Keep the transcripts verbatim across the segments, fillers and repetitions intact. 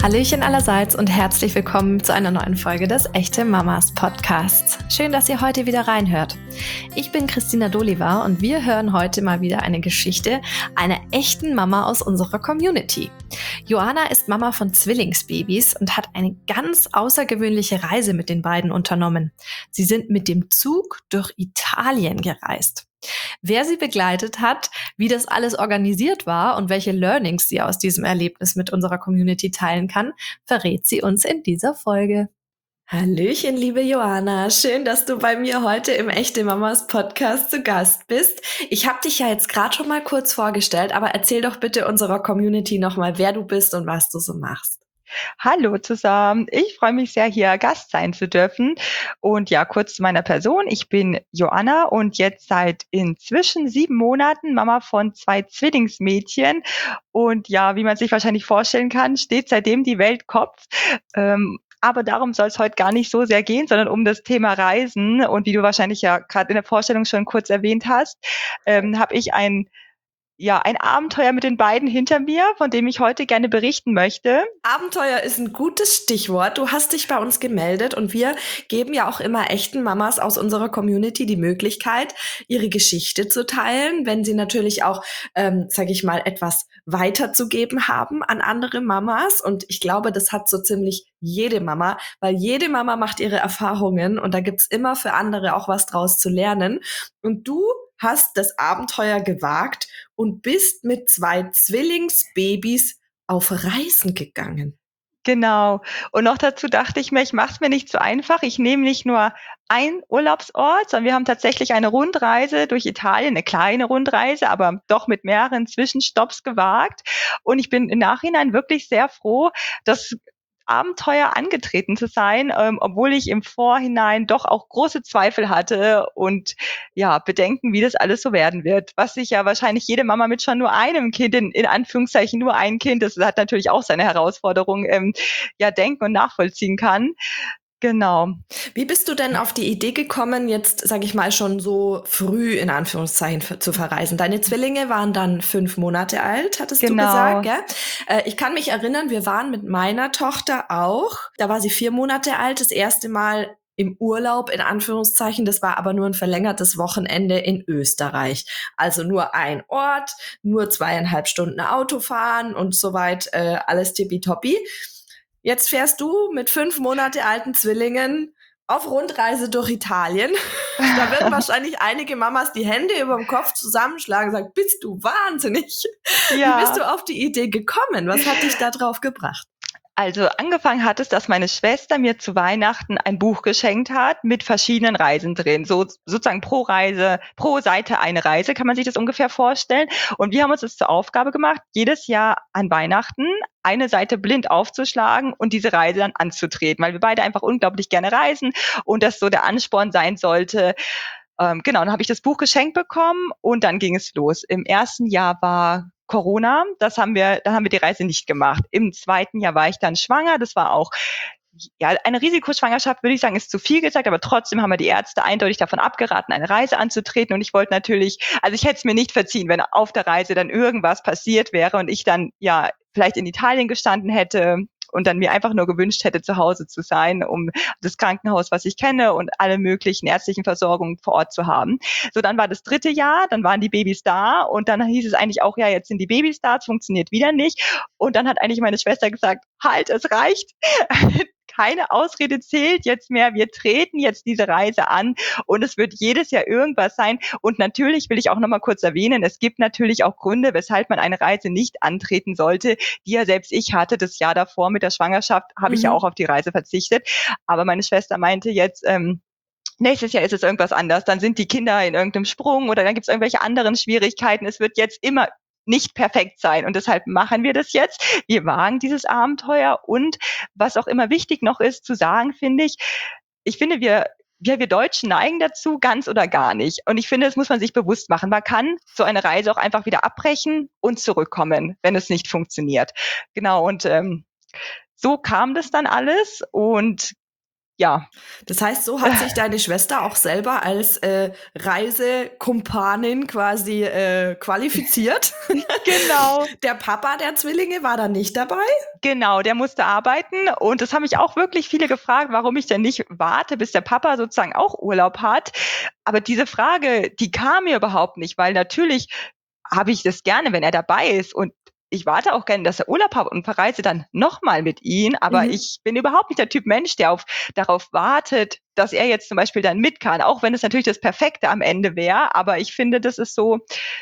Hallöchen allerseits und herzlich willkommen zu einer neuen Folge des Echte Mamas Podcasts. Schön, dass ihr heute wieder reinhört. Ich bin Christina Doliva und wir hören heute mal wieder eine Geschichte einer echten Mama aus unserer Community. Joanna ist Mama von Zwillingsbabys und hat eine ganz außergewöhnliche Reise mit den beiden unternommen. Sie sind mit dem Zug durch Italien gereist. Wer sie begleitet hat, wie das alles organisiert war und welche Learnings sie aus diesem Erlebnis mit unserer Community teilen kann, verrät sie uns in dieser Folge. Hallöchen, liebe Joanna. Schön, dass du bei mir heute im Echte Mamas Podcast zu Gast bist. Ich habe dich ja jetzt gerade schon mal kurz vorgestellt, aber erzähl doch bitte unserer Community nochmal, wer du bist und was du so machst. Hallo zusammen, ich freue mich sehr, hier Gast sein zu dürfen. Und ja, kurz zu meiner Person. Ich bin Joanna und jetzt seit inzwischen sieben Monaten Mama von zwei Zwillingsmädchen. Und ja, wie man sich wahrscheinlich vorstellen kann, steht seitdem die Welt Kopf. Ähm, aber darum soll es heute gar nicht so sehr gehen, sondern um das Thema Reisen. Und wie du wahrscheinlich ja gerade in der Vorstellung schon kurz erwähnt hast, ähm, habe ich ein Ja, ein Abenteuer mit den beiden hinter mir, von dem ich heute gerne berichten möchte. Abenteuer ist ein gutes Stichwort. Du hast dich bei uns gemeldet und wir geben ja auch immer echten Mamas aus unserer Community die Möglichkeit, ihre Geschichte zu teilen, wenn sie natürlich auch, ähm, sage ich mal, etwas weiterzugeben haben an andere Mamas. Und ich glaube, das hat so ziemlich jede Mama, weil jede Mama macht ihre Erfahrungen und da gibt's immer für andere auch was draus zu lernen. Und du hast das Abenteuer gewagt und bist mit zwei Zwillingsbabys auf Reisen gegangen. Genau. Und noch dazu dachte ich mir, ich mache es mir nicht so einfach. Ich nehme nicht nur einen Urlaubsort, sondern wir haben tatsächlich eine Rundreise durch Italien, eine kleine Rundreise, aber doch mit mehreren Zwischenstopps gewagt. Und ich bin im Nachhinein wirklich sehr froh, dass Abenteuer angetreten zu sein, ähm, obwohl ich im Vorhinein doch auch große Zweifel hatte und ja, Bedenken, wie das alles so werden wird. Was sich ja wahrscheinlich jede Mama mit schon nur einem Kind, in, in Anführungszeichen nur ein Kind, das hat natürlich auch seine Herausforderung, ähm, ja, denken und nachvollziehen kann. Genau. Wie bist du denn auf die Idee gekommen, jetzt, sage ich mal, schon so früh in Anführungszeichen f- zu verreisen? Deine Zwillinge waren dann fünf Monate alt, hattest du gesagt, Genau. gell? Äh, ich kann mich erinnern, wir waren mit meiner Tochter auch, da war sie vier Monate alt, das erste Mal im Urlaub, in Anführungszeichen. Das war aber nur ein verlängertes Wochenende in Österreich. Also nur ein Ort, nur zweieinhalb Stunden Autofahren und soweit äh, alles tippitoppi. Jetzt fährst du mit fünf Monate alten Zwillingen auf Rundreise durch Italien. Da werden wahrscheinlich einige Mamas die Hände über dem Kopf zusammenschlagen und sagen, bist du wahnsinnig? Wie bist Ja. du auf die Idee gekommen? Was hat dich da drauf gebracht? Also angefangen hat es, dass meine Schwester mir zu Weihnachten ein Buch geschenkt hat mit verschiedenen Reisen drin. So sozusagen pro Reise, pro Seite eine Reise, kann man sich das ungefähr vorstellen. Und wir haben uns das zur Aufgabe gemacht, jedes Jahr an Weihnachten eine Seite blind aufzuschlagen und diese Reise dann anzutreten, weil wir beide einfach unglaublich gerne reisen und das so der Ansporn sein sollte. Ähm, genau, dann habe ich das Buch geschenkt bekommen und dann ging es los. Im ersten Jahr war Corona, das haben wir, da haben wir die Reise nicht gemacht. Im zweiten Jahr war ich dann schwanger, das war auch ja, eine Risikoschwangerschaft, würde ich sagen, ist zu viel gesagt, aber trotzdem haben wir die Ärzte eindeutig davon abgeraten, eine Reise anzutreten. Und ich wollte natürlich, also ich hätte es mir nicht verziehen, wenn auf der Reise dann irgendwas passiert wäre und ich dann ja vielleicht in Italien gestanden hätte und dann mir einfach nur gewünscht hätte, zu Hause zu sein, um das Krankenhaus, was ich kenne und alle möglichen ärztlichen Versorgungen vor Ort zu haben. So, dann war das dritte Jahr, dann waren die Babys da und dann hieß es eigentlich auch, ja, jetzt sind die Babys da, es funktioniert wieder nicht. Und dann hat eigentlich meine Schwester gesagt, halt, es reicht. Keine Ausrede zählt jetzt mehr. Wir treten jetzt diese Reise an und es wird jedes Jahr irgendwas sein. Und natürlich will ich auch noch mal kurz erwähnen, es gibt natürlich auch Gründe, weshalb man eine Reise nicht antreten sollte, die ja selbst ich hatte. Das Jahr davor mit der Schwangerschaft habe ich ja Mhm. auch auf die Reise verzichtet. Aber meine Schwester meinte jetzt, ähm, nächstes Jahr ist es irgendwas anders. Dann sind die Kinder in irgendeinem Sprung oder dann gibt es irgendwelche anderen Schwierigkeiten. Es wird jetzt immer nicht perfekt sein und deshalb machen wir das jetzt. Wir wagen dieses Abenteuer und was auch immer wichtig noch ist zu sagen, finde ich, ich finde, wir wir, wir Deutschen neigen dazu, ganz oder gar nicht. Und ich finde, das muss man sich bewusst machen. Man kann so eine Reise auch einfach wieder abbrechen und zurückkommen, wenn es nicht funktioniert. Genau, und ähm, so kam das dann alles und ja. Das heißt, so hat sich deine Schwester auch selber als äh, Reisekumpanin quasi äh, qualifiziert. Genau. Der Papa der Zwillinge war da nicht dabei? Genau, der musste arbeiten und das haben mich auch wirklich viele gefragt, warum ich denn nicht warte, bis der Papa sozusagen auch Urlaub hat. Aber diese Frage, die kam mir überhaupt nicht, weil natürlich habe ich das gerne, wenn er dabei ist und ich warte auch gerne, dass er Urlaub hat und verreise dann nochmal mit ihm. Aber Mhm. ich bin überhaupt nicht der Typ Mensch, der auf, darauf wartet, dass er jetzt zum Beispiel dann mit kann, auch wenn es natürlich das Perfekte am Ende wäre. Aber ich finde, das ist so,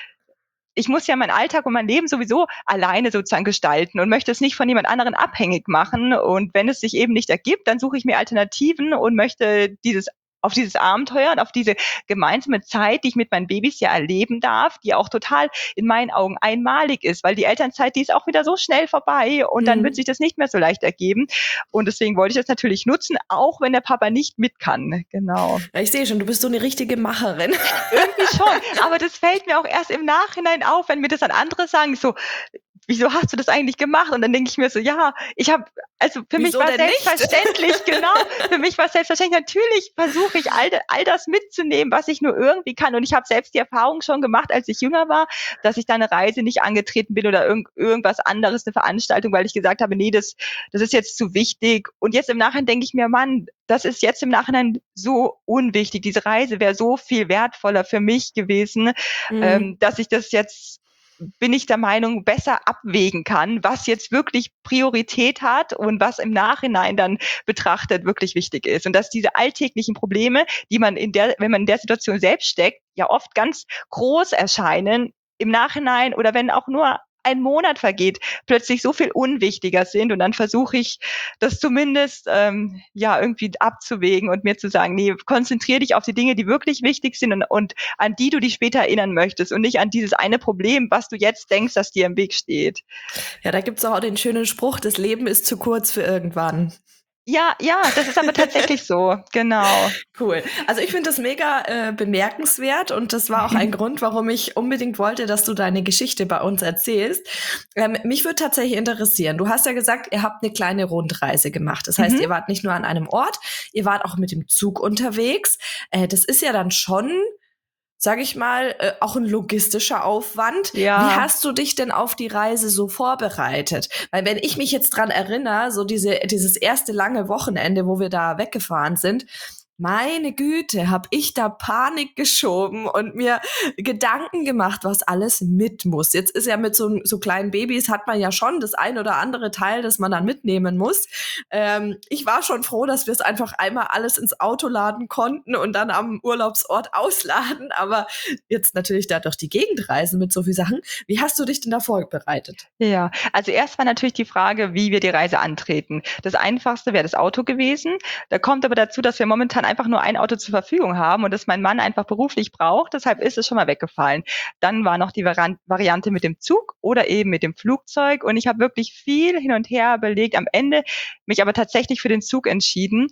ich muss ja meinen Alltag und mein Leben sowieso alleine sozusagen gestalten und möchte es nicht von jemand anderen abhängig machen. Und wenn es sich eben nicht ergibt, dann suche ich mir Alternativen und möchte dieses auf dieses Abenteuer und auf diese gemeinsame Zeit, die ich mit meinen Babys ja erleben darf, die auch total in meinen Augen einmalig ist, weil die Elternzeit, die ist auch wieder so schnell vorbei und dann Mhm. wird sich das nicht mehr so leicht ergeben. Und deswegen wollte ich das natürlich nutzen, auch wenn der Papa nicht mit kann. Genau. Ja, ich sehe schon, du bist so eine richtige Macherin. Irgendwie schon, aber das fällt mir auch erst im Nachhinein auf, wenn mir das dann andere sagen, so, wieso hast du das eigentlich gemacht? Und dann denke ich mir so, ja, ich habe, also für Wieso mich war denn nicht? selbstverständlich, genau, für mich war selbstverständlich, natürlich versuche ich all, all das mitzunehmen, was ich nur irgendwie kann. Und ich habe selbst die Erfahrung schon gemacht, als ich jünger war, dass ich da eine Reise nicht angetreten bin oder irgend, irgendwas anderes, eine Veranstaltung, weil ich gesagt habe, nee, das, das ist jetzt zu wichtig. Und jetzt im Nachhinein denke ich mir, Mann, das ist jetzt im Nachhinein so unwichtig. Diese Reise wäre so viel wertvoller für mich gewesen, Mhm. ähm, dass ich das jetzt, bin ich der Meinung, besser abwägen kann, was jetzt wirklich Priorität hat und was im Nachhinein dann betrachtet wirklich wichtig ist. Und dass diese alltäglichen Probleme, die man in der, wenn man in der Situation selbst steckt, ja oft ganz groß erscheinen, im Nachhinein oder wenn auch nur ein Monat vergeht, plötzlich so viel unwichtiger sind. Und dann versuche ich, das zumindest ähm, ja irgendwie abzuwägen und mir zu sagen, nee, konzentriere dich auf die Dinge, die wirklich wichtig sind und, und an die du dich später erinnern möchtest und nicht an dieses eine Problem, was du jetzt denkst, dass dir im Weg steht. Ja, da gibt's auch den schönen Spruch, das Leben ist zu kurz für irgendwann. Ja, ja, das ist aber tatsächlich so, genau. Cool. Also ich finde das mega äh, bemerkenswert und das war auch ein Grund, warum ich unbedingt wollte, dass du deine Geschichte bei uns erzählst. Ähm, mich würde tatsächlich interessieren, du hast ja gesagt, ihr habt eine kleine Rundreise gemacht. Das heißt, Mhm. ihr wart nicht nur an einem Ort, ihr wart auch mit dem Zug unterwegs. Äh, das ist ja dann schon, sage ich mal, äh, auch ein logistischer Aufwand. Ja. Wie hast du dich denn auf die Reise so vorbereitet? Weil wenn ich mich jetzt dran erinnere, so diese dieses erste lange Wochenende, wo wir da weggefahren sind, meine Güte, hab ich da Panik geschoben und mir Gedanken gemacht, was alles mit muss. Jetzt ist ja mit so, so kleinen Babys hat man ja schon das ein oder andere Teil, das man dann mitnehmen muss. Ähm, ich war schon froh, dass wir es einfach einmal alles ins Auto laden konnten und dann am Urlaubsort ausladen. Aber jetzt natürlich da durch die Gegend reisen mit so vielen Sachen. Wie hast du dich denn da vorbereitet? Ja, also erst war natürlich die Frage, wie wir die Reise antreten. Das Einfachste wäre das Auto gewesen. Da kommt aber dazu, dass wir momentan einfach nur ein Auto zur Verfügung haben und das mein Mann einfach beruflich braucht. Deshalb ist es schon mal weggefallen. Dann war noch die Variante mit dem Zug oder eben mit dem Flugzeug und ich habe wirklich viel hin und her überlegt. Am Ende mich aber tatsächlich für den Zug entschieden.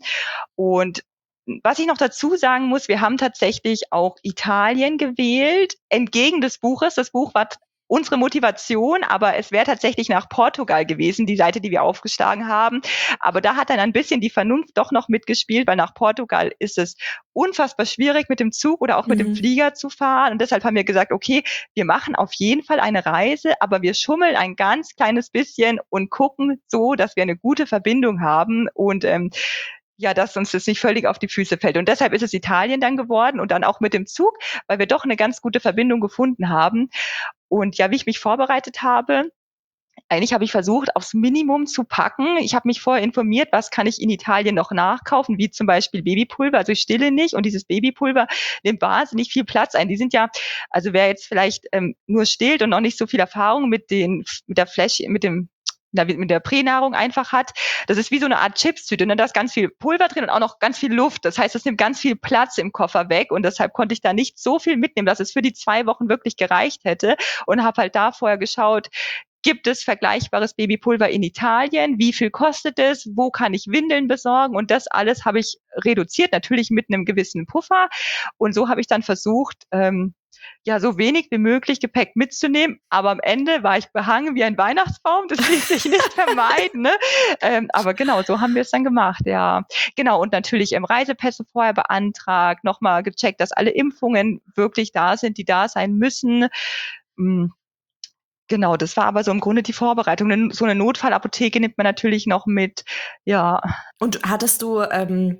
Und was ich noch dazu sagen muss, wir haben tatsächlich auch Italien gewählt, entgegen des Buches. Das Buch war unsere Motivation, aber es wäre tatsächlich nach Portugal gewesen, die Seite, die wir aufgeschlagen haben. Aber da hat dann ein bisschen die Vernunft doch noch mitgespielt, weil nach Portugal ist es unfassbar schwierig, mit dem Zug oder auch mit Mhm. dem Flieger zu fahren. Und deshalb haben wir gesagt, okay, wir machen auf jeden Fall eine Reise, aber wir schummeln ein ganz kleines bisschen und gucken so, dass wir eine gute Verbindung haben und ähm, ja, dass uns das nicht völlig auf die Füße fällt. Und deshalb ist es Italien dann geworden und dann auch mit dem Zug, weil wir doch eine ganz gute Verbindung gefunden haben. Und ja, wie ich mich vorbereitet habe, eigentlich habe ich versucht, aufs Minimum zu packen. Ich habe mich vorher informiert, was kann ich in Italien noch nachkaufen, wie zum Beispiel Babypulver. Also ich stille nicht und dieses Babypulver nimmt wahnsinnig viel Platz ein. Die sind ja, also wer jetzt vielleicht ähm, nur stillt und noch nicht so viel Erfahrung mit den, mit der Fläche, mit dem mit der Pränahrung einfach hat. Das ist wie so eine Art Chipstüte. Und da ist ganz viel Pulver drin und auch noch ganz viel Luft. Das heißt, es nimmt ganz viel Platz im Koffer weg. Und deshalb konnte ich da nicht so viel mitnehmen, dass es für die zwei Wochen wirklich gereicht hätte. Und habe halt da vorher geschaut, gibt es vergleichbares Babypulver in Italien? Wie viel kostet es? Wo kann ich Windeln besorgen? Und das alles habe ich reduziert, natürlich mit einem gewissen Puffer. Und so habe ich dann versucht, ähm, ja, so wenig wie möglich Gepäck mitzunehmen. Aber am Ende war ich behangen wie ein Weihnachtsbaum. Das ließ sich nicht vermeiden. Ne? Ähm, aber genau, so haben wir es dann gemacht. Ja, genau. Und natürlich im Reisepässe vorher beantragt, nochmal gecheckt, dass alle Impfungen wirklich da sind, die da sein müssen. Mhm. Genau, das war aber so im Grunde die Vorbereitung. So eine Notfallapotheke nimmt man natürlich noch mit. Ja. Und hattest du ähm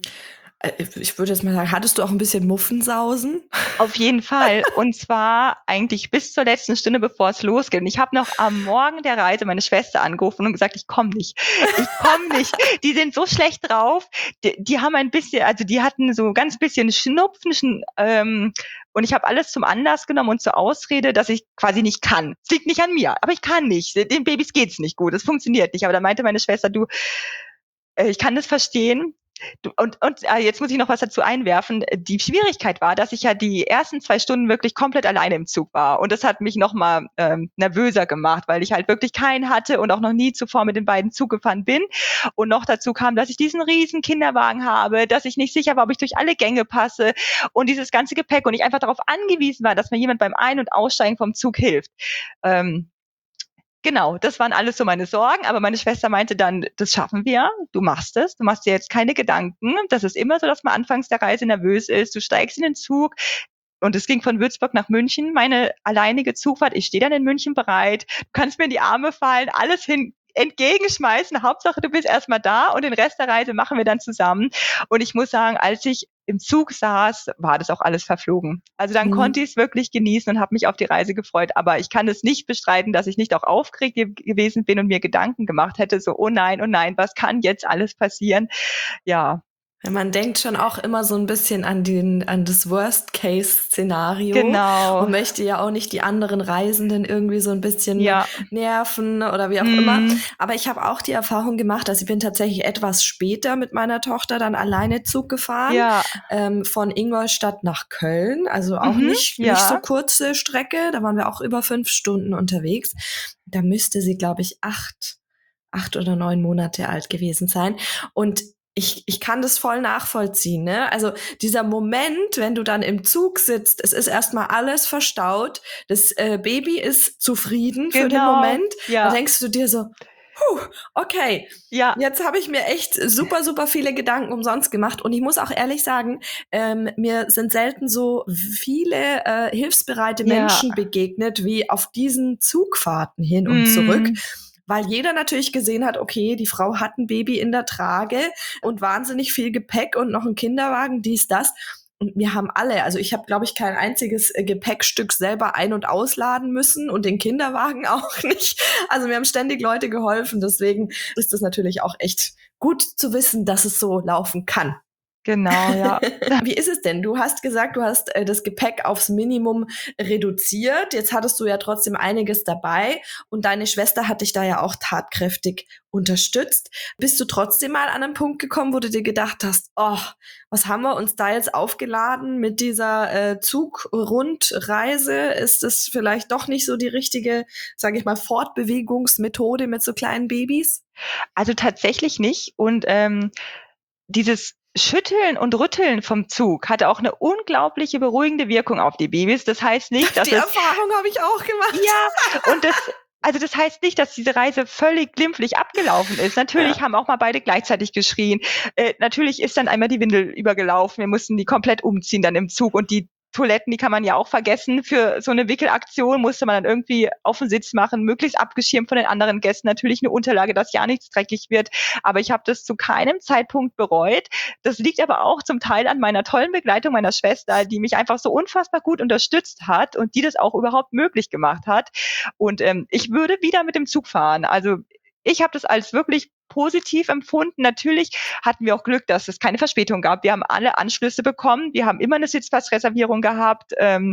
ich würde jetzt mal sagen, hattest du auch ein bisschen Muffensausen? Auf jeden Fall. Und zwar eigentlich bis zur letzten Stunde, bevor es losgeht. Und ich habe noch am Morgen der Reise meine Schwester angerufen und gesagt, ich komme nicht. Ich komme nicht. Die sind so schlecht drauf. Die, die haben ein bisschen, also die hatten so ganz bisschen Schnupfen. Schn, ähm, und ich habe alles zum Anlass genommen und zur Ausrede, dass ich quasi nicht kann. Es liegt nicht an mir, aber ich kann nicht. Den Babys geht's nicht gut. Es funktioniert nicht. Aber da meinte meine Schwester, du, äh, ich kann das verstehen. Und, und äh, jetzt muss ich noch was dazu einwerfen. Die Schwierigkeit war, dass ich ja die ersten zwei Stunden wirklich komplett alleine im Zug war. Und das hat mich noch mal ähm, nervöser gemacht, weil ich halt wirklich keinen hatte und auch noch nie zuvor mit den beiden Zug gefahren bin. Und noch dazu kam, dass ich diesen riesen Kinderwagen habe, dass ich nicht sicher war, ob ich durch alle Gänge passe und dieses ganze Gepäck und ich einfach darauf angewiesen war, dass mir jemand beim Ein- und Aussteigen vom Zug hilft. Ähm, Genau, das waren alles so meine Sorgen, aber meine Schwester meinte dann, das schaffen wir, du machst es, du machst dir jetzt keine Gedanken. Das ist immer so, dass man anfangs der Reise nervös ist, du steigst in den Zug und es ging von Würzburg nach München, meine alleinige Zugfahrt, ich stehe dann in München bereit, du kannst mir in die Arme fallen, alles hin entgegenschmeißen, Hauptsache du bist erstmal da und den Rest der Reise machen wir dann zusammen. Und ich muss sagen, als ich im Zug saß, war das auch alles verflogen. Also dann mhm. konnte ich es wirklich genießen und habe mich auf die Reise gefreut. Aber ich kann es nicht bestreiten, dass ich nicht auch aufgeregt gewesen bin und mir Gedanken gemacht hätte, so, oh nein, oh nein, was kann jetzt alles passieren? Ja. Man denkt schon auch immer so ein bisschen an den, an das Worst-Case-Szenario. Genau. Und möchte ja auch nicht die anderen Reisenden irgendwie so ein bisschen ja. nerven oder wie auch mm. immer. Aber ich habe auch die Erfahrung gemacht, dass ich bin tatsächlich etwas später mit meiner Tochter dann alleine Zug gefahren. Ja. Ähm, von Ingolstadt nach Köln. Also auch mhm, nicht, ja. nicht so kurze Strecke. Da waren wir auch über fünf Stunden unterwegs. Da müsste sie, glaube ich, acht, acht oder neun Monate alt gewesen sein. Und Ich, ich kann das voll nachvollziehen, ne? Also dieser Moment, wenn du dann im Zug sitzt, es ist erstmal alles verstaut, das äh, Baby ist zufrieden genau. für den Moment, ja. da denkst du dir so, puh, okay, ja. jetzt habe ich mir echt super, super viele Gedanken umsonst gemacht und ich muss auch ehrlich sagen, ähm, mir sind selten so viele äh, hilfsbereite ja. Menschen begegnet, wie auf diesen Zugfahrten hin und mm. zurück. Weil jeder natürlich gesehen hat, okay, die Frau hat ein Baby in der Trage und wahnsinnig viel Gepäck und noch ein Kinderwagen, dies, das. Und wir haben alle, also ich habe, glaube ich, kein einziges Gepäckstück selber ein- und ausladen müssen und den Kinderwagen auch nicht. Also mir haben ständig Leute geholfen. Deswegen ist es natürlich auch echt gut zu wissen, dass es so laufen kann. Genau, ja. Wie ist es denn? Du hast gesagt, du hast äh, das Gepäck aufs Minimum reduziert. Jetzt hattest du ja trotzdem einiges dabei und deine Schwester hat dich da ja auch tatkräftig unterstützt. Bist du trotzdem mal an einen Punkt gekommen, wo du dir gedacht hast, oh, was haben wir uns da jetzt aufgeladen mit dieser äh, Zugrundreise? Ist das vielleicht doch nicht so die richtige, sage ich mal, Fortbewegungsmethode mit so kleinen Babys? Also tatsächlich nicht. Und ähm, dieses Schütteln und Rütteln vom Zug hatte auch eine unglaubliche beruhigende Wirkung auf die Babys. Das heißt nicht, dass die es, Erfahrung habe ich auch gemacht. Ja, und das also das heißt nicht, dass diese Reise völlig glimpflich abgelaufen ist. Natürlich ja. haben auch mal beide gleichzeitig geschrien. Äh, natürlich ist dann einmal die Windel übergelaufen. Wir mussten die komplett umziehen dann im Zug und die Toiletten, die kann man ja auch vergessen. Für so eine Wickelaktion musste man dann irgendwie auf den Sitz machen, möglichst abgeschirmt von den anderen Gästen. Natürlich eine Unterlage, dass ja nichts dreckig wird. Aber ich habe das zu keinem Zeitpunkt bereut. Das liegt aber auch zum Teil an meiner tollen Begleitung meiner Schwester, die mich einfach so unfassbar gut unterstützt hat und die das auch überhaupt möglich gemacht hat. Und ähm, ich würde wieder mit dem Zug fahren. Also ich habe das als wirklich positiv empfunden. Natürlich hatten wir auch Glück, dass es keine Verspätung gab. Wir haben alle Anschlüsse bekommen. Wir haben immer eine Sitzplatzreservierung gehabt. Ähm,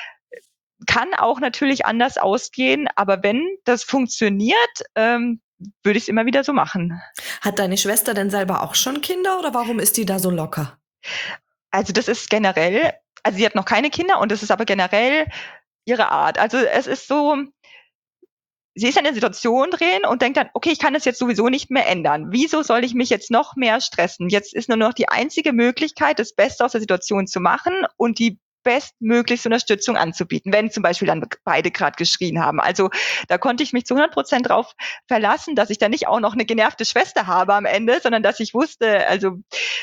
kann auch natürlich anders ausgehen, aber wenn das funktioniert, ähm, würde ich es immer wieder so machen. Hat deine Schwester denn selber auch schon Kinder oder warum ist die da so locker? Also das ist generell, also sie hat noch keine Kinder und das ist aber generell ihre Art. Also es ist so, sie ist in der Situation drin und denkt dann, okay, ich kann das jetzt sowieso nicht mehr ändern. Wieso soll ich mich jetzt noch mehr stressen? Jetzt ist nur noch die einzige Möglichkeit, das Beste aus der Situation zu machen und die bestmöglichste Unterstützung anzubieten, wenn zum Beispiel dann beide gerade geschrien haben. Also da konnte ich mich zu hundert Prozent drauf verlassen, dass ich dann nicht auch noch eine genervte Schwester habe am Ende, sondern dass ich wusste, also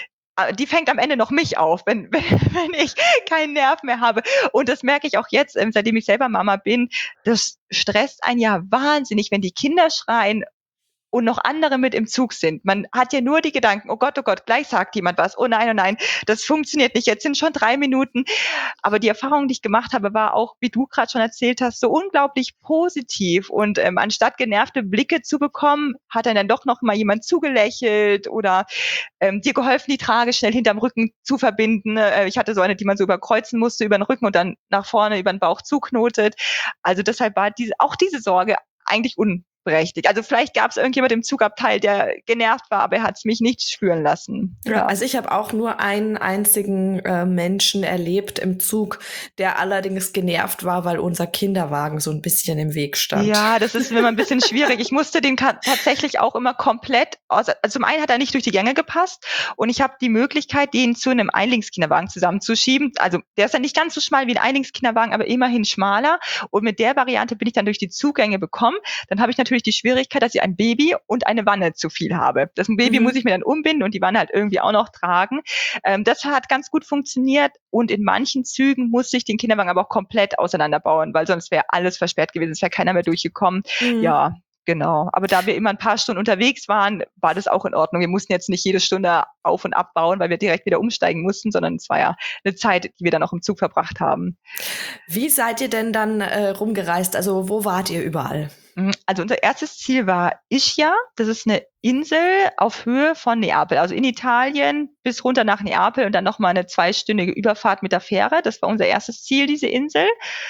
die fängt am Ende noch mich auf, wenn, wenn, wenn ich keinen Nerv mehr habe. Und das merke ich auch jetzt, seitdem ich selber Mama bin. Das stresst einen ja wahnsinnig, wenn die Kinder schreien und noch andere mit im Zug sind. Man hat ja nur die Gedanken, oh Gott, oh Gott, gleich sagt jemand was. Oh nein, oh nein, das funktioniert nicht. Jetzt sind schon drei Minuten. Aber die Erfahrung, die ich gemacht habe, war auch, wie du gerade schon erzählt hast, so unglaublich positiv. Und ähm, anstatt genervte Blicke zu bekommen, hat dann, dann doch noch mal jemand zugelächelt oder ähm, dir geholfen, die Trage schnell hinterm Rücken zu verbinden. Äh, ich hatte so eine, die man so überkreuzen musste über den Rücken und dann nach vorne über den Bauch zuknotet. Also deshalb war diese, auch diese Sorge eigentlich un berechtigt. Also vielleicht gab es irgendjemand im Zugabteil, der genervt war, aber er hat es mich nicht spüren lassen. Ja, ja, also ich habe auch nur einen einzigen äh, Menschen erlebt im Zug, der allerdings genervt war, weil unser Kinderwagen so ein bisschen im Weg stand. Ja, das ist immer ein bisschen schwierig. Ich musste den ka- tatsächlich auch immer komplett, aus, also zum einen hat er nicht durch die Gänge gepasst und ich habe die Möglichkeit, den zu einem Einlingskinderwagen zusammenzuschieben. Also der ist dann nicht ganz so schmal wie ein Einlingskinderwagen, aber immerhin schmaler. Und mit der Variante bin ich dann durch die Zugänge bekommen. Dann habe ich natürlich die Schwierigkeit, dass ich ein Baby und eine Wanne zu viel habe. Das Baby mhm. muss ich mir dann umbinden und die Wanne halt irgendwie auch noch tragen. Ähm, das hat ganz gut funktioniert und in manchen Zügen musste ich den Kinderwagen aber auch komplett auseinanderbauen, weil sonst wäre alles versperrt gewesen, es wäre keiner mehr durchgekommen. Mhm. Ja, genau. Aber da wir immer ein paar Stunden unterwegs waren, war das auch in Ordnung. Wir mussten jetzt nicht jede Stunde auf- und abbauen, weil wir direkt wieder umsteigen mussten, sondern es war ja eine Zeit, die wir dann auch im Zug verbracht haben. Wie seid ihr denn dann äh, rumgereist? Also wo wart ihr überall? Also unser erstes Ziel war Ischia. Das ist eine Insel auf Höhe von Neapel, also in Italien bis runter nach Neapel und dann nochmal eine zweistündige Überfahrt mit der Fähre. Das war unser erstes Ziel, diese Insel.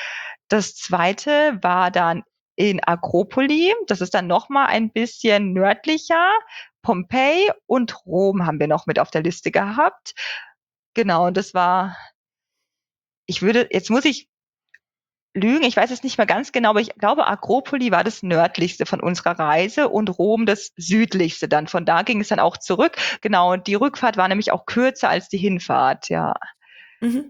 Das zweite war dann in Agropoli. Das ist dann nochmal ein bisschen nördlicher. Pompeji und Rom haben wir noch mit auf der Liste gehabt. Genau, und das war, ich würde, jetzt muss ich lügen, ich weiß es nicht mehr ganz genau, aber ich glaube, Agropoli war das nördlichste von unserer Reise und Rom das südlichste dann. Von da ging es dann auch zurück. Genau, und die Rückfahrt war nämlich auch kürzer als die Hinfahrt, ja. Mhm.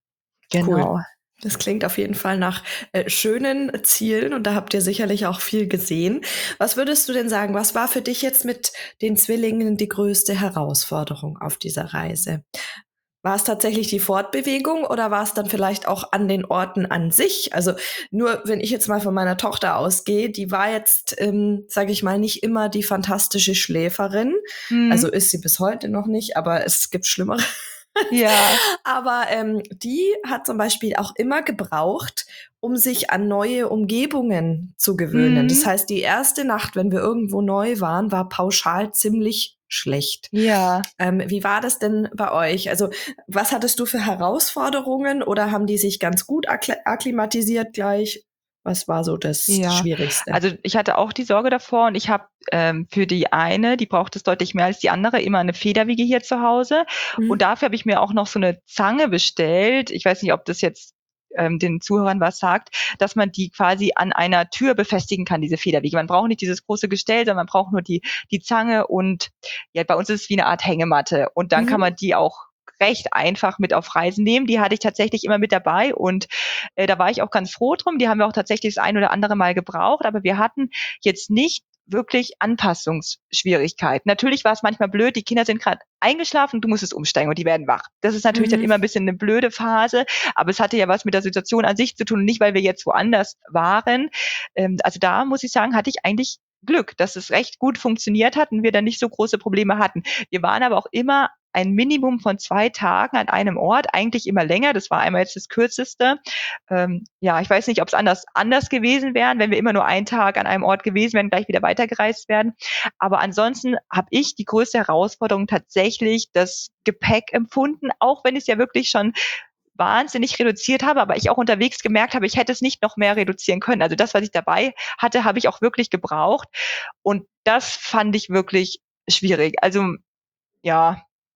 Genau. Cool. Das klingt auf jeden Fall nach äh, schönen Zielen und da habt ihr sicherlich auch viel gesehen. Was würdest du denn sagen, was war für dich jetzt mit den Zwillingen die größte Herausforderung auf dieser Reise? War es tatsächlich die Fortbewegung oder war es dann vielleicht auch an den Orten an sich? Also nur, wenn ich jetzt mal von meiner Tochter ausgehe, die war jetzt, ähm, sage ich mal, nicht immer die fantastische Schläferin. Mhm. Also ist sie bis heute noch nicht, aber es gibt Schlimmere. Ja. Aber ähm, die hat zum Beispiel auch immer gebraucht, um sich an neue Umgebungen zu gewöhnen. Mhm. Das heißt, die erste Nacht, wenn wir irgendwo neu waren, war pauschal ziemlich schlecht. Ja. Ähm, wie war das denn bei euch? Also was hattest du für Herausforderungen oder haben die sich ganz gut akkl- akklimatisiert gleich? Was war so das ja. Schwierigste? Also ich hatte auch die Sorge davor und ich habe ähm, für die eine, die braucht es deutlich mehr als die andere, immer eine Federwiege hier zu Hause. Mhm. Und dafür habe ich mir auch noch so eine Zange bestellt. Ich weiß nicht, ob das jetzt ähm, den Zuhörern was sagt, dass man die quasi an einer Tür befestigen kann, diese Federwiege. Man braucht nicht dieses große Gestell, sondern man braucht nur die, die Zange und ja, bei uns ist es wie eine Art Hängematte. Und dann mhm. kann man die auch recht einfach mit auf Reisen nehmen. Die hatte ich tatsächlich immer mit dabei und äh, da war ich auch ganz froh drum. Die haben wir auch tatsächlich das ein oder andere Mal gebraucht, aber wir hatten jetzt nicht wirklich Anpassungsschwierigkeiten. Natürlich war es manchmal blöd, die Kinder sind gerade eingeschlafen, du musstest umsteigen und die werden wach. Das ist natürlich mhm. dann immer ein bisschen eine blöde Phase, aber es hatte ja was mit der Situation an sich zu tun, nicht weil wir jetzt woanders waren. Ähm, also da muss ich sagen, hatte ich eigentlich Glück, dass es recht gut funktioniert hat und wir dann nicht so große Probleme hatten. Wir waren aber auch immer ein Minimum von zwei Tagen an einem Ort, eigentlich immer länger. Das war einmal jetzt das Kürzeste. Ähm, ja, ich weiß nicht, ob es anders, anders gewesen wären, wenn wir immer nur einen Tag an einem Ort gewesen wären, gleich wieder weitergereist werden. Aber ansonsten habe ich die größte Herausforderung tatsächlich das Gepäck empfunden, auch wenn ich es ja wirklich schon wahnsinnig reduziert habe, aber ich auch unterwegs gemerkt habe, ich hätte es nicht noch mehr reduzieren können. Also das, was ich dabei hatte, habe ich auch wirklich gebraucht. Und das fand ich wirklich schwierig. Also ja,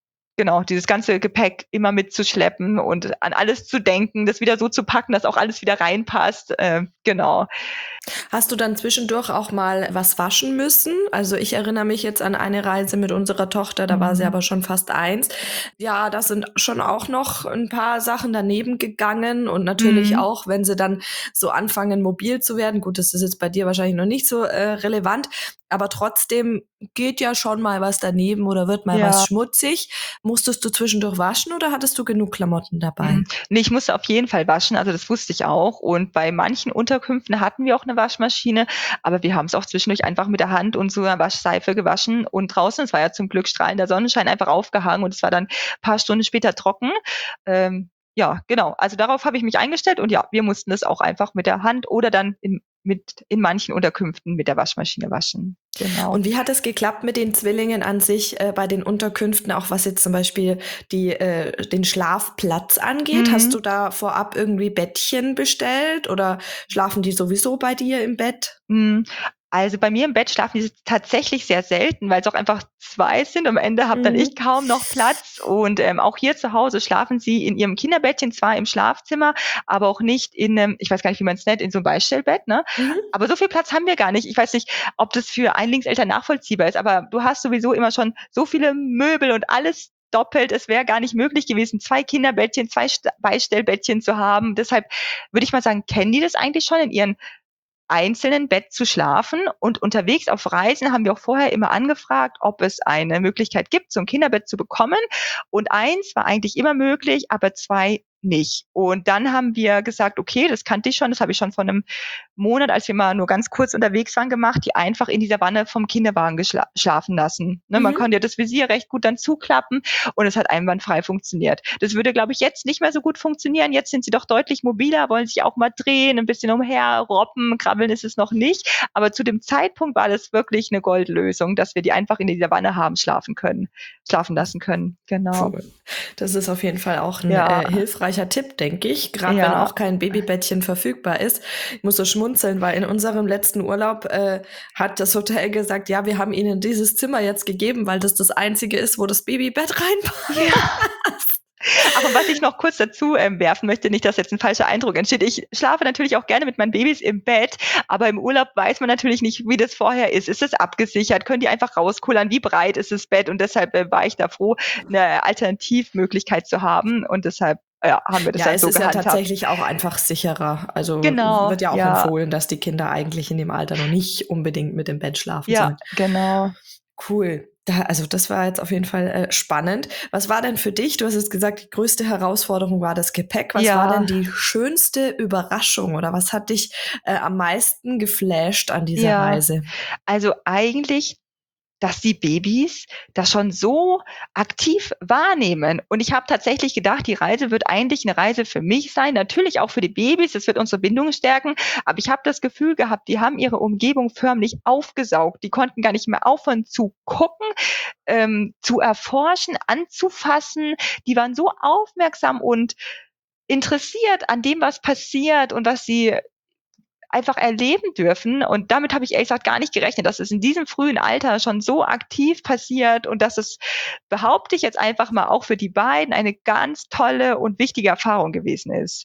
genau, dieses ganze Gepäck immer mitzuschleppen und an alles zu denken, das wieder so zu packen, dass auch alles wieder reinpasst. Äh, genau. Hast du dann zwischendurch auch mal was waschen müssen? Also ich erinnere mich jetzt an eine Reise mit unserer Tochter, da war sie Mhm. aber schon fast eins. Ja, da sind schon auch noch ein paar Sachen daneben gegangen und natürlich Mhm. auch, wenn sie dann so anfangen, mobil zu werden. Gut, das ist jetzt bei dir wahrscheinlich noch nicht so äh, relevant, aber trotzdem geht ja schon mal was daneben oder wird mal was Ja. schmutzig. Musstest du zwischendurch waschen oder hattest du genug Klamotten dabei? Mhm. Ne, ich musste auf jeden Fall waschen, also das wusste ich auch. Und bei manchen Unterkünften hatten wir auch 'ne Waschmaschine, aber wir haben's auch zwischendurch einfach mit der Hand und so 'ner Waschseife gewaschen und draußen, es war ja zum Glück strahlender Sonnenschein, einfach aufgehangen und es war dann paar Stunden später trocken. Ähm, ja, genau. Also darauf habe ich mich eingestellt und ja, wir mussten das auch einfach mit der Hand oder dann in mit in manchen Unterkünften mit der Waschmaschine waschen. Genau. Und wie hat es geklappt mit den Zwillingen an sich äh, bei den Unterkünften, auch was jetzt zum Beispiel die, äh, den Schlafplatz angeht? Hast Mhm. du da vorab irgendwie Bettchen bestellt oder schlafen die sowieso bei dir im Bett? Mhm. Also, bei mir im Bett schlafen die tatsächlich sehr selten, weil's auch einfach zwei sind. Am Ende habe dann ich Mhm. kaum noch Platz und, ähm, auch hier zu Hause schlafen sie in ihrem Kinderbettchen, zwar im Schlafzimmer, aber auch nicht in 'nem, ich weiß gar nicht, wie man's nennt, in so 'nem Beistellbett, ne? Mhm. Aber so viel Platz haben wir gar nicht. Ich weiß nicht, ob das für Einlingseltern nachvollziehbar ist, aber du hast sowieso immer schon so viele Möbel und alles doppelt. Es wäre gar nicht möglich gewesen, zwei Kinderbettchen, zwei St Beistellbettchen zu haben. Deshalb würde ich mal sagen, kennen die das eigentlich schon, in ihren einzelnen Bett zu schlafen. Und unterwegs auf Reisen haben wir auch vorher immer angefragt, ob es eine Möglichkeit gibt, so 'n Kinderbett zu bekommen. Und eins war eigentlich immer möglich, aber zwei nicht. Und dann haben wir gesagt: „Okay, das kannte ich schon, das habe ich schon vor 'nem Monat, als wir mal nur ganz kurz unterwegs waren, gemacht, die einfach in dieser Wanne vom Kinderwagen geschla schlafen lassen." Ne, man Mhm. konnte ja das Visier recht gut dann zuklappen und es hat einwandfrei funktioniert. Das würde, glaube ich, jetzt nicht mehr so gut funktionieren. Jetzt sind sie doch deutlich mobiler, wollen sich auch mal drehen, 'n bisschen umherrobben, krabbeln ist es noch nicht. Aber zu dem Zeitpunkt war das wirklich 'ne Goldlösung, dass wir die einfach in dieser Wanne haben schlafen können schlafen lassen können. Genau. Cool. Das ist auf jeden Fall auch 'n Ja. äh, hilfreicher Tipp, denke ich, grad wenn Ja. auch kein Babybettchen verfügbar ist. Ich muss so schmunzeln, weil in unserem letzten Urlaub, äh, hat das Hotel gesagt: „Ja, wir haben Ihnen dieses Zimmer jetzt gegeben, weil das das einzige ist, wo das Babybett Ja. reinpasst." Ach, und was ich noch kurz dazu, ähm, werfen möchte, nicht, dass jetzt 'n falscher Eindruck entsteht. Ich schlafe natürlich auch gerne mit meinen Babys im Bett, aber im Urlaub weiß man natürlich nicht, wie das vorher ist. Ist es abgesichert? Können die einfach rauskullern? Wie breit ist das Bett? Und deshalb, äh, war ich da froh, 'ne Alternativmöglichkeit zu haben und deshalb, ja, haben wir das Ja, dann es so ist ja gehandhabt. tatsächlich auch einfach sicherer. Also, Genau, wird ja auch ja. empfohlen, dass die Kinder eigentlich in dem Alter noch nicht unbedingt mit im Bett schlafen Ja, sollen. genau. Cool. Da also, das war jetzt auf jeden Fall, äh, spannend. Was war denn für dich du hast jetzt gesagt, die größte Herausforderung war das Gepäck. Was war Ja. denn die schönste Überraschung oder was hat dich, äh, am meisten geflasht an dieser Ja, Reise? also eigentlich, dass die Babys das schon so aktiv wahrnehmen. Und ich habe tatsächlich gedacht, die Reise wird eigentlich 'ne Reise für mich sein, natürlich auch für die Babys, es wird unsere Bindung stärken, aber ich habe das Gefühl gehabt, die haben ihre Umgebung förmlich aufgesaugt. Die konnten gar nicht mehr aufhören zu gucken, ähm, zu erforschen, anzufassen. Die waren so aufmerksam und interessiert an dem, was passiert und was sie einfach erleben dürfen. Und damit habe ich ehrlich gesagt gar nicht gerechnet, dass es in diesem frühen Alter schon so aktiv passiert und dass es, behaupte ich jetzt einfach mal, auch für die beiden eine ganz tolle und wichtige Erfahrung gewesen ist.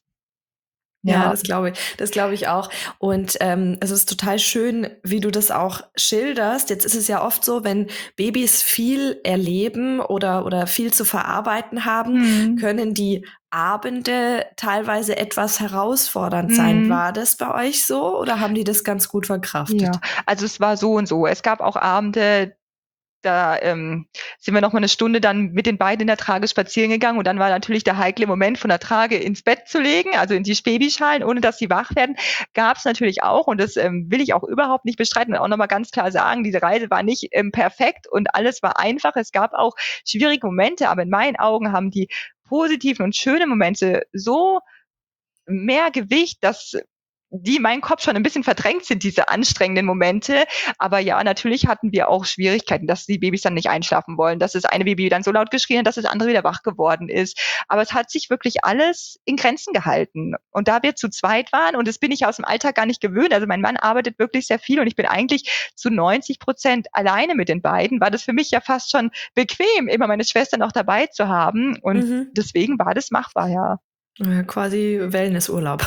Ja, Ja. das glaube ich das glaube ich auch. Und, ähm, es ist total schön, wie du das auch schilderst. Jetzt ist es ja oft so, wenn Babys viel erleben oder oder viel zu verarbeiten haben, Mhm. können die Abende teilweise etwas herausfordernd sein. Mhm. War das bei euch so oder haben die das ganz gut Ja, verkraftet? also es war so und so. Es gab auch Abende, da, ähm, sind wir noch mal 'ne Stunde dann mit den beiden in der Trage spazieren gegangen und dann war natürlich der heikle Moment, von der Trage ins Bett zu legen, also in die Babyschalen, ohne dass sie wach werden. Gab's natürlich auch und das, ähm, will ich auch überhaupt nicht bestreiten und auch noch mal ganz klar sagen, diese Reise war nicht, ähm, perfekt und alles war einfach. Es gab auch schwierige Momente, aber in meinen Augen haben die positiven und schönen Momente so mehr Gewicht, dass die in meinem Kopf schon ein bisschen verdrängt sind, diese anstrengenden Momente. Aber ja, natürlich hatten wir auch Schwierigkeiten, dass die Babys dann nicht einschlafen wollen, dass das eine Baby dann so laut geschrien hat, dass das andere wieder wach geworden ist. Aber es hat sich wirklich alles in Grenzen gehalten. Und da wir zu zweit waren, und das bin ich aus dem Alltag gar nicht gewöhnt, also mein Mann arbeitet wirklich sehr viel und ich bin eigentlich zu neunzig Prozent alleine mit den beiden, war das für mich ja fast schon bequem, immer meine Schwester noch dabei zu haben. Und Mhm. deswegen war das machbar, ja. Ja, quasi Wellnessurlaub.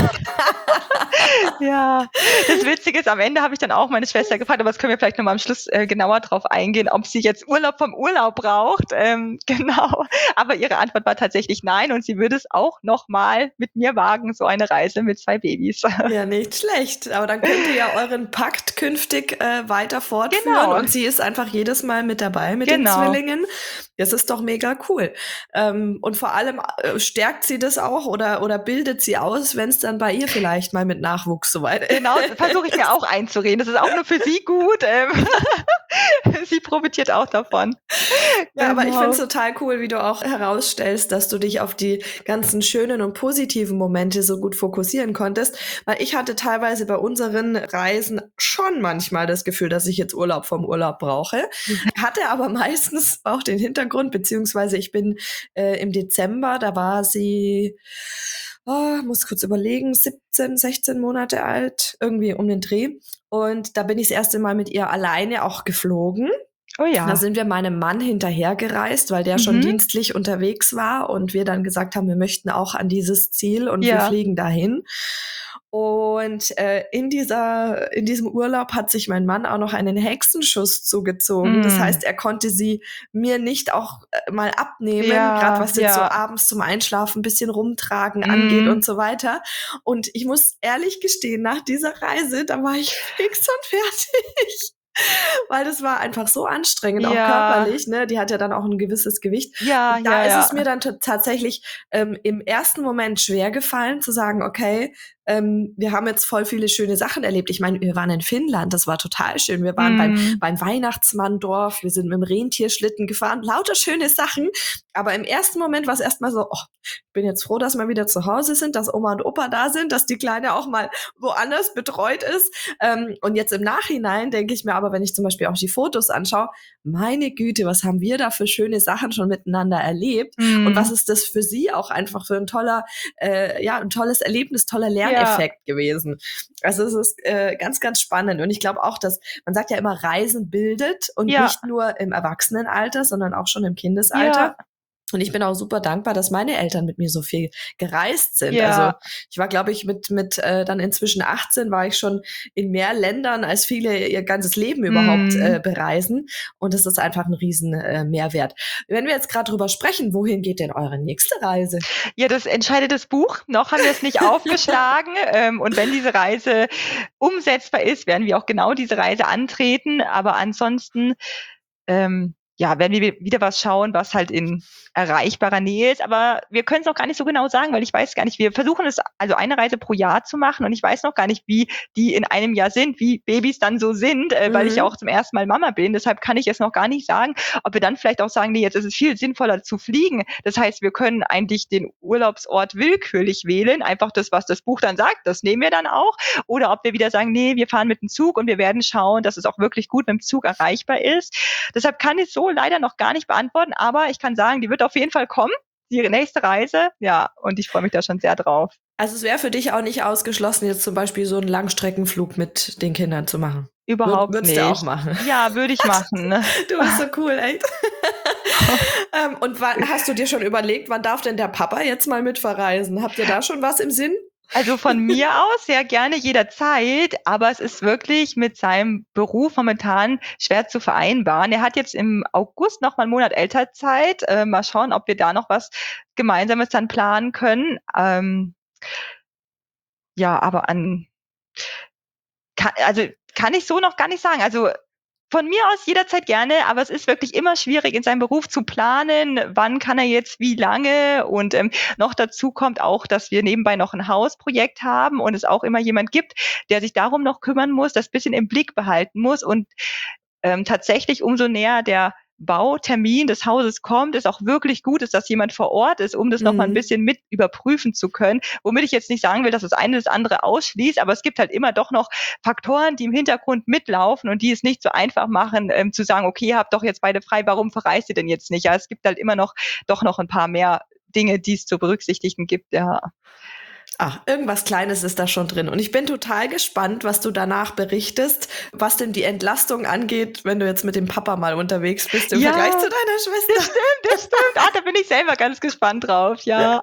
Ja, das Witzige ist, am Ende habe ich dann auch meine Schwester gefragt, aber das können wir vielleicht nochmal am Schluss äh, genauer drauf eingehen, ob sie jetzt Urlaub vom Urlaub braucht. Ähm, genau, aber ihre Antwort war tatsächlich nein und sie würde es auch nochmal mit mir wagen, so eine Reise mit zwei Babys. Ja, nicht schlecht. Aber dann könnt ihr ja euren Pakt künftig äh, weiter fortführen Genau. und sie ist einfach jedes Mal mit dabei mit Genau. den Zwillingen. Das ist doch mega cool. Ähm, und vor allem äh, stärkt sie das auch oder, oder bildet sie aus, wenn es dann bei ihr vielleicht mal mit Nachwuchs soweit ist. Genau, versuche ich mir auch einzureden. Das ist auch nur für sie gut. Ähm, sie profitiert auch davon. Ja, aber ich Genau. finde es total cool, wie du auch herausstellst, dass du dich auf die ganzen schönen und positiven Momente so gut fokussieren konntest, weil ich hatte teilweise bei unseren Reisen schon manchmal das Gefühl, dass ich jetzt Urlaub vom Urlaub brauche, hatte aber meistens auch den Hintergrund, beziehungsweise ich bin äh, im Dezember, da war sie, oh, muss kurz überlegen, siebzehn, sechzehn Monate alt, irgendwie um den Dreh, und da bin ich das erste Mal mit ihr alleine auch geflogen. Oh ja. Da sind wir meinem Mann hinterhergereist, weil der Mhm. schon dienstlich unterwegs war und wir dann gesagt haben, wir möchten auch an dieses Ziel und Ja. wir fliegen dahin. Und äh, in dieser in diesem Urlaub hat sich mein Mann auch noch einen Hexenschuss zugezogen. Mm. Das heißt, er konnte sie mir nicht auch äh, mal abnehmen, Ja, gerade was jetzt so ja. abends zum Einschlafen ein bisschen rumtragen Mm. angeht und so weiter. Und ich muss ehrlich gestehen, nach dieser Reise, da war ich fix und fertig. Weil das war einfach so anstrengend, auch Ja. körperlich, ne? Die hat ja dann auch ein gewisses Gewicht. Ja, Und da ja, ist ja. es mir dann t- tatsächlich ähm, im ersten Moment schwer gefallen, zu sagen, okay, ähm, wir haben jetzt voll viele schöne Sachen erlebt. Ich meine, wir waren in Finnland, das war total schön. Wir waren Mm. beim, beim Weihnachtsmanndorf, wir sind mit dem Rentierschlitten gefahren, lauter schöne Sachen. Aber im ersten Moment war es erstmal so, oh, ich bin jetzt froh, dass wir wieder zu Hause sind, dass Oma und Opa da sind, dass die Kleine auch mal woanders betreut ist. Ähm, und jetzt im Nachhinein denke ich mir aber, wenn ich zum Beispiel auch die Fotos anschaue, meine Güte, was haben wir da für schöne Sachen schon miteinander erlebt? Mm. Und was ist das für sie auch einfach für ein toller, äh, ja, ein tolles Erlebnis, toller Lerneffekt gewesen. Also es ist äh, ganz, ganz spannend. Und ich glaube auch, dass, man sagt ja immer, Reisen bildet und Ja. nicht nur im Erwachsenenalter, sondern auch schon im Kindesalter. Ja. Und ich bin auch super dankbar, dass meine Eltern mit mir so viel gereist sind. Ja. Also ich war, glaube ich, mit mit äh, dann inzwischen achtzehn war ich schon in mehr Ländern, als viele ihr ganzes Leben überhaupt Mm. äh, bereisen. Und das ist einfach ein riesen äh, Mehrwert. Wenn wir jetzt gerade drüber sprechen, wohin geht denn eure nächste Reise? Ja, das entscheidet das Buch. Noch haben wir es nicht aufgeschlagen. Ähm, und wenn diese Reise umsetzbar ist, werden wir auch genau diese Reise antreten. Aber ansonsten, ähm, ja, werden wir wieder was schauen, was halt in erreichbarer Nähe ist. Aber wir können es noch gar nicht so genau sagen, weil ich weiß gar nicht, wir versuchen es, also eine Reise pro Jahr zu machen und ich weiß noch gar nicht, wie die in einem Jahr sind, wie Babys dann so sind, äh, weil ich ja Mhm. auch zum ersten Mal Mama bin. Deshalb kann ich jetzt noch gar nicht sagen, ob wir dann vielleicht auch sagen, nee, jetzt ist es viel sinnvoller zu fliegen. Das heißt, wir können eigentlich den Urlaubsort willkürlich wählen, einfach das, was das Buch dann sagt, das nehmen wir dann auch. Oder ob wir wieder sagen, nee, wir fahren mit dem Zug und wir werden schauen, dass es auch wirklich gut mit dem Zug erreichbar ist. Deshalb kann ich so leider noch gar nicht beantworten, aber ich kann sagen, die wird auf jeden Fall kommen, die nächste Reise. Ja, und ich freue mich da schon sehr drauf. Also es wäre für dich auch nicht ausgeschlossen, jetzt zum Beispiel so einen Langstreckenflug mit den Kindern zu machen. Überhaupt Würdest nicht. du auch machen? Ja, würde ich machen. Du bist so cool, echt. ähm, und wann, hast du dir schon überlegt, wann darf denn der Papa jetzt mal mit verreisen? Habt ihr da schon was im Sinn? Also von mir aus sehr gerne jederzeit, aber es ist wirklich mit seinem Beruf momentan schwer zu vereinbaren. Er hat jetzt im August noch mal einen Monat Elternzeit. Äh, mal schauen, ob wir da noch was Gemeinsames dann planen können. Ähm, ja, aber an, kann, also kann ich so noch gar nicht sagen. Also von mir aus jederzeit gerne, aber es ist wirklich immer schwierig, in seinem Beruf zu planen, wann kann er jetzt wie lange, und ähm, noch dazu kommt auch, dass wir nebenbei noch ein Hausprojekt haben und es auch immer jemand gibt, der sich darum noch kümmern muss, das bisschen im Blick behalten muss, und ähm, tatsächlich umso näher der Bautermin des Hauses kommt, es auch wirklich gut ist, dass jemand vor Ort ist, um das mhm. nochmal ein bisschen mit überprüfen zu können. Womit ich jetzt nicht sagen will, dass das eine das andere ausschließt, aber es gibt halt immer doch noch Faktoren, die im Hintergrund mitlaufen und die es nicht so einfach machen, ähm, zu sagen, okay, ihr habt doch jetzt beide frei, warum verreist ihr denn jetzt nicht? Ja, es gibt halt immer noch doch noch ein paar mehr Dinge, die es zu berücksichtigen gibt, ja. Ach, irgendwas Kleines ist da schon drin. Und ich bin total gespannt, was du danach berichtest, was denn die Entlastung angeht, wenn du jetzt mit dem Papa mal unterwegs bist im ja, Vergleich zu deiner Schwester. Das stimmt, das stimmt. Ah, da bin ich selber ganz gespannt drauf, ja.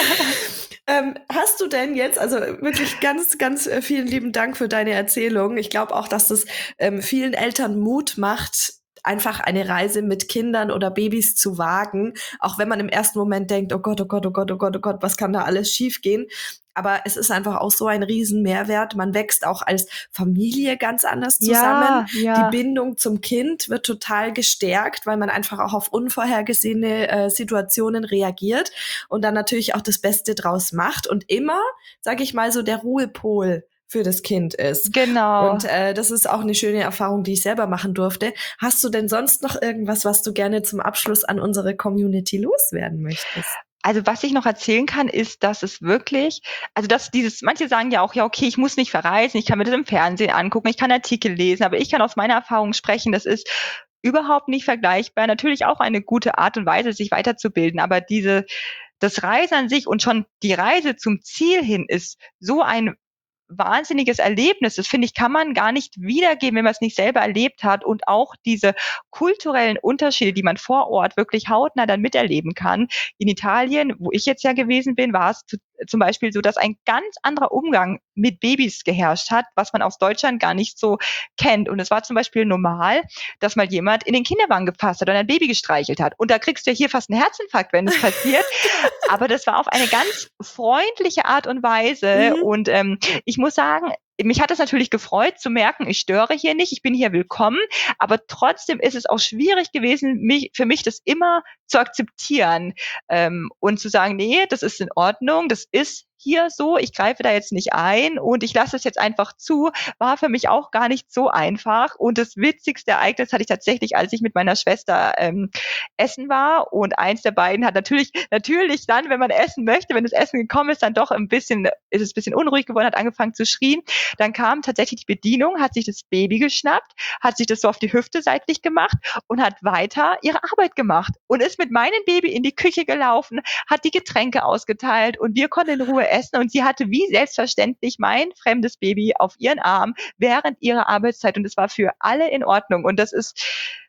ähm, hast du denn jetzt, also wirklich ganz, ganz vielen lieben Dank für deine Erzählung. Ich glaube auch, dass das ähm, vielen Eltern Mut macht, einfach eine Reise mit Kindern oder Babys zu wagen, auch wenn man im ersten Moment denkt, oh Gott, oh Gott, oh Gott, oh Gott, oh Gott, was kann da alles schiefgehen? Aber es ist einfach auch so ein riesen Mehrwert. Man wächst auch als Familie ganz anders zusammen. Ja, ja. Die Bindung zum Kind wird total gestärkt, weil man einfach auch auf unvorhergesehene äh, Situationen reagiert und dann natürlich auch das Beste draus macht und immer, sage ich mal, so der Ruhepol für das Kind ist. Genau. Und äh, das ist auch eine schöne Erfahrung, die ich selber machen durfte. Hast du denn sonst noch irgendwas, was du gerne zum Abschluss an unsere Community loswerden möchtest? Also was ich noch erzählen kann, ist, dass es wirklich, also dass dieses, manche sagen ja auch, ja okay, ich muss nicht verreisen, ich kann mir das im Fernsehen angucken, ich kann Artikel lesen, aber ich kann aus meiner Erfahrung sprechen, das ist überhaupt nicht vergleichbar. Natürlich auch eine gute Art und Weise, sich weiterzubilden, aber diese, das Reisen an sich und schon die Reise zum Ziel hin ist so ein wahnsinniges Erlebnis. Das finde ich, kann man gar nicht wiedergeben, wenn man es nicht selber erlebt hat. Und auch diese kulturellen Unterschiede, die man vor Ort wirklich hautnah dann miterleben kann. In Italien, wo ich jetzt ja gewesen bin, war es zu, zum Beispiel so, dass ein ganz anderer Umgang mit Babys geherrscht hat, was man aus Deutschland gar nicht so kennt. Und es war zum Beispiel normal, dass mal jemand in den Kinderwagen gefasst hat und ein Baby gestreichelt hat. Und da kriegst du ja hier fast einen Herzinfarkt, wenn es passiert. Aber das war auf eine ganz freundliche Art und Weise. Mhm. Und ähm, ich muss sagen, mich hat es natürlich gefreut zu merken, ich störe hier nicht, ich bin hier willkommen, aber trotzdem ist es auch schwierig gewesen, mich, für mich das immer zu akzeptieren ähm, und zu sagen, nee, das ist in Ordnung, das ist hier so, ich greife da jetzt nicht ein und ich lasse es jetzt einfach zu, war für mich auch gar nicht so einfach. Und das witzigste Ereignis hatte ich tatsächlich, als ich mit meiner Schwester ähm, essen war, und eins der beiden hat natürlich, natürlich dann, wenn man essen möchte, wenn das Essen gekommen ist, dann doch ein bisschen, ist es ein bisschen unruhig geworden, hat angefangen zu schrien. Dann kam tatsächlich die Bedienung, hat sich das Baby geschnappt, hat sich das so auf die Hüfte seitlich gemacht und hat weiter ihre Arbeit gemacht und ist mit meinem Baby in die Küche gelaufen, hat die Getränke ausgeteilt und wir konnten in Ruhe essen und sie hatte wie selbstverständlich mein fremdes Baby auf ihren Arm während ihrer Arbeitszeit und es war für alle in Ordnung. Und das ist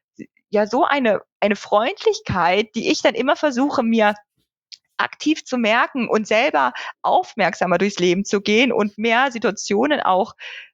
ja so eine, eine Freundlichkeit, die ich dann immer versuche, mir aktiv zu merken und selber aufmerksamer durchs Leben zu gehen und mehr Situationen auch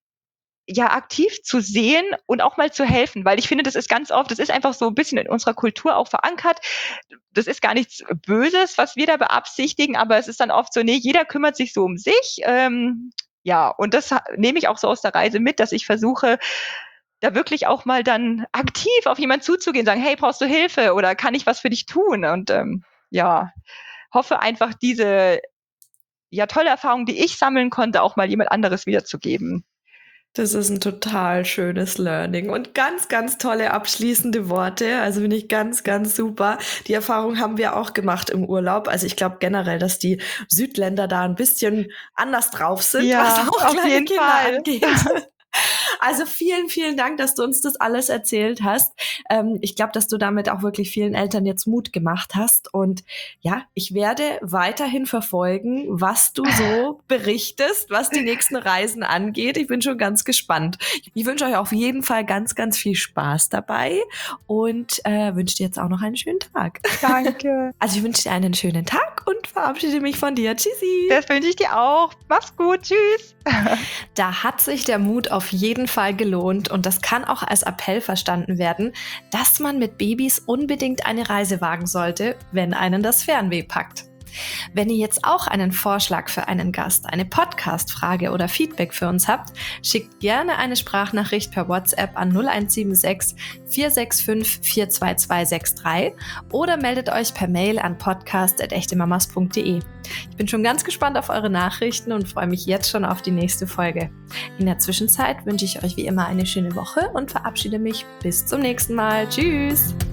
ja aktiv zu sehen und auch mal zu helfen, weil ich finde, das ist ganz oft, das ist einfach so ein bisschen in unserer Kultur auch verankert. Das ist gar nichts Böses, was wir da beabsichtigen, aber es ist dann oft so, nee, jeder kümmert sich so um sich. Ähm, ja, und das nehme ich auch so aus der Reise mit, dass ich versuche, da wirklich auch mal dann aktiv auf jemanden zuzugehen, sagen, hey, brauchst du Hilfe oder kann ich was für dich tun? Und ähm, ja, hoffe einfach, diese ja tolle Erfahrung, die ich sammeln konnte, auch mal jemand anderes wiederzugeben. Das ist ein total schönes Learning und ganz, ganz tolle abschließende Worte. Also finde ich ganz, ganz super. Die Erfahrung haben wir auch gemacht im Urlaub. Also ich glaube generell, dass die Südländer da ein bisschen anders drauf sind, ja, was auch auf kleine jeden Kinder Fall. angeht. Also vielen, vielen Dank, dass du uns das alles erzählt hast. Ähm, ich glaube, dass du damit auch wirklich vielen Eltern jetzt Mut gemacht hast. Und ja, ich werde weiterhin verfolgen, was du so berichtest, was die nächsten Reisen angeht. Ich bin schon ganz gespannt. Ich wünsche euch auf jeden Fall ganz, ganz viel Spaß dabei und äh, wünsche dir jetzt auch noch einen schönen Tag. Danke. Also ich wünsche dir einen schönen Tag und verabschiede mich von dir. Tschüssi. Das wünsche ich dir auch. Mach's gut. Tschüss. Da hat sich der Mut auf jeden Fall gelohnt und das kann auch als Appell verstanden werden, dass man mit Babys unbedingt eine Reise wagen sollte, wenn einen das Fernweh packt. Wenn ihr jetzt auch einen Vorschlag für einen Gast, eine Podcast-Frage oder Feedback für uns habt, schickt gerne eine Sprachnachricht per WhatsApp an null eins sieben sechs, vier sechs fünf, vier zwei zwei sechs drei oder meldet euch per Mail an podcast at echtemamas punkt de. Ich bin schon ganz gespannt auf eure Nachrichten und freue mich jetzt schon auf die nächste Folge. In der Zwischenzeit wünsche ich euch wie immer eine schöne Woche und verabschiede mich bis zum nächsten Mal. Tschüss!